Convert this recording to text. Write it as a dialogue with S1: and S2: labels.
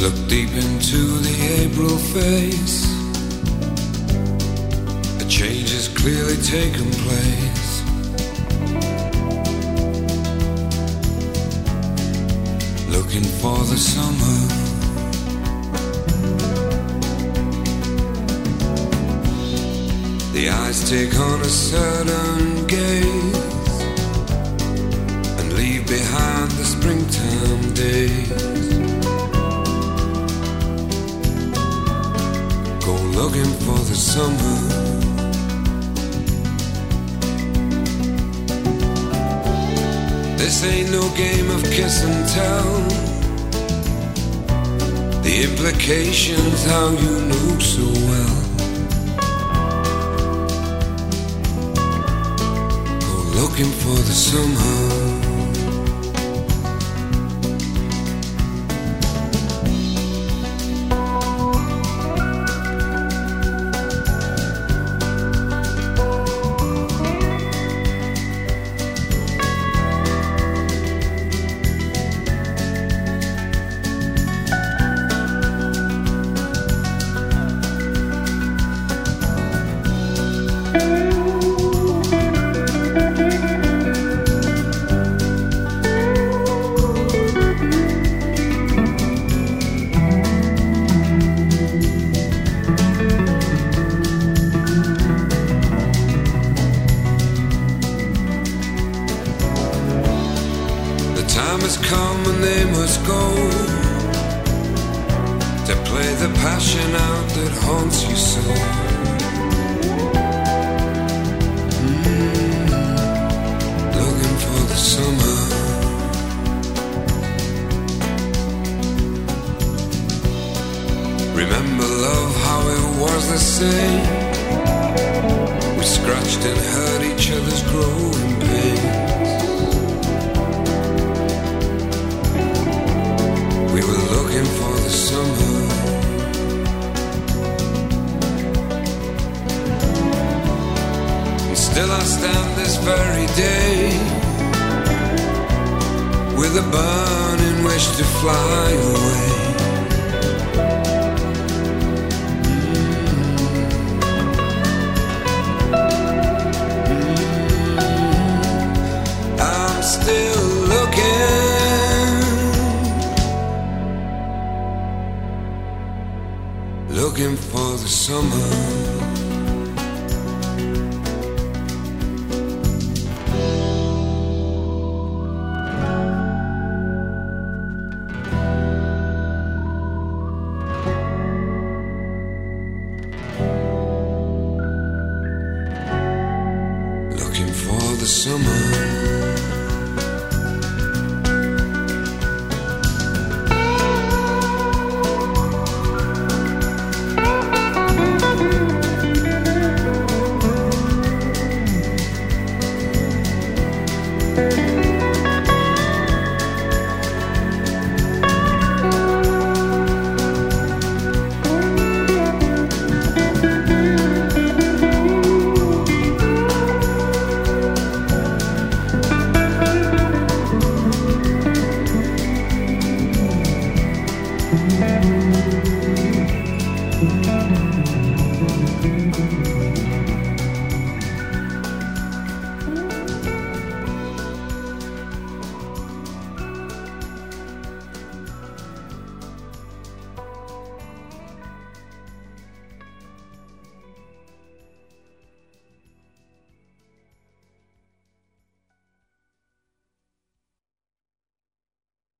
S1: Look deep into the April face. A change has clearly taken place. Looking for the summer. The eyes take on a certain gaze and leave behind the springtime days. Go looking for the summer. This ain't no game of kiss and tell. The implications, how you know so well. Go looking for the summer. Time has come and they must go to play the passion out that haunts you so. Looking for the summer. Remember love, how it was the same. We scratched and hurt each other's growing pains. We were looking for the summer. And still I stand this very day with a burning wish to fly away. I'm still looking for the summer. Looking for the summer.
S2: Thank you.